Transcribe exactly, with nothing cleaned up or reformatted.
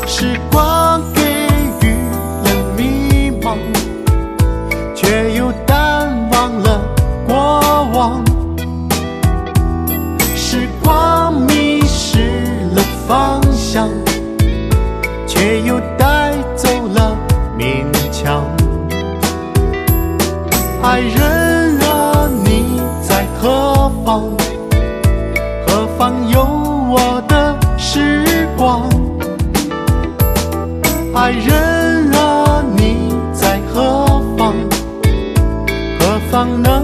时光给予了迷茫，却又淡忘了过往。时光迷失了方向，却又带走了勉强。爱人啊，你在何方？何方有我的时光？爱人啊，你在何方？何方能